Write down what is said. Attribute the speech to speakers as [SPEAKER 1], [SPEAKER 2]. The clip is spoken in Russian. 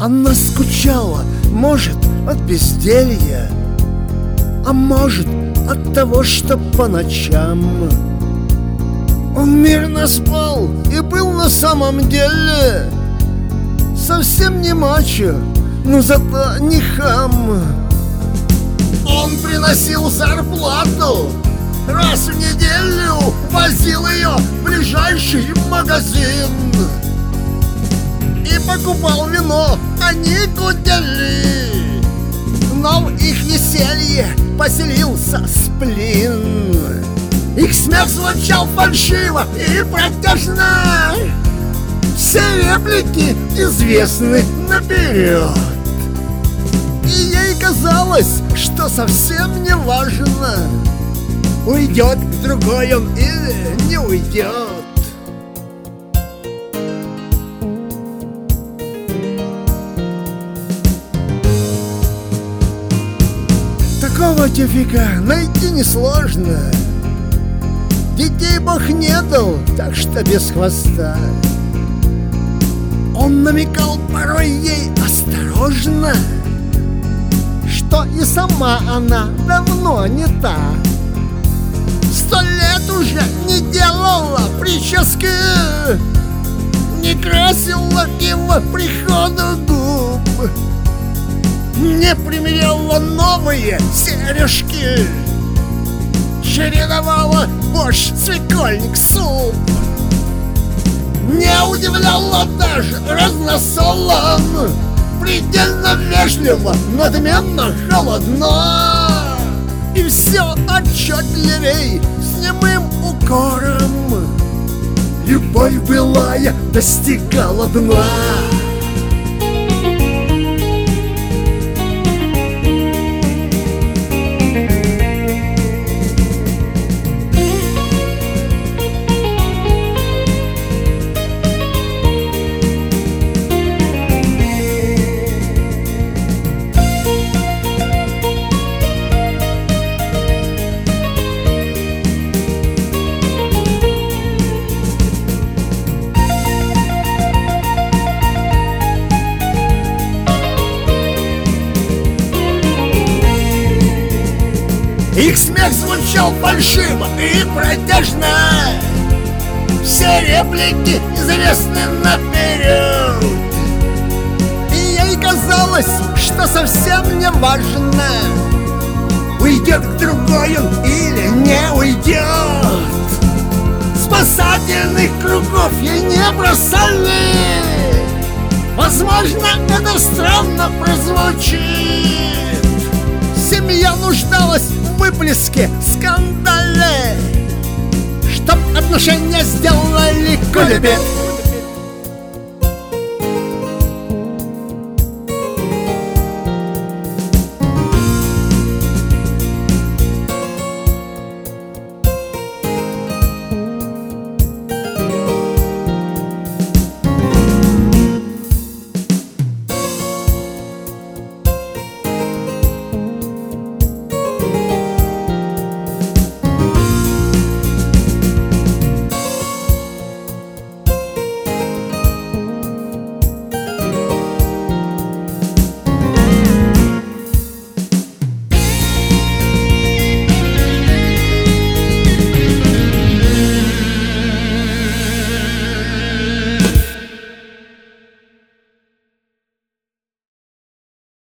[SPEAKER 1] Она скучала, может, от безделья, а может, от того, что по ночам он мирно спал и был на самом деле совсем не мачо, но зато не хам. Он приносил зарплату, раз в неделю возил ее в ближайший магазин и покупал вино, они гудели. Но в их веселье поселился сплин. Их смех звучал фальшиво и протяжно, все реплики известны наперед. И ей казалось, что совсем не важно, уйдет другой он или не уйдет. Такого тюфика найти несложно. Детей Бог не дал, так что без хвоста. Он намекал порой ей осторожно, что и сама она давно не та. 100 лет уже не делала прически, не красила его приходу губ, не примеряла новые сережки, чередовала борщ, свекольник, суп. Не удивляла даже разносолом, предельно вежливо, надменно, холодно. И все отчетливей с немым укором любовь былая достигала дна. Их смех звучал фальшиво и протяжно, все реплики известны наперед. И ей казалось, что совсем не важно, уйдет к другой он или не уйдет. Спасательных кругов ей не бросали. Возможно, это странно прозвучит. Семья нуждалась в выплеске, скандале, чтоб отношения сделали кулебет.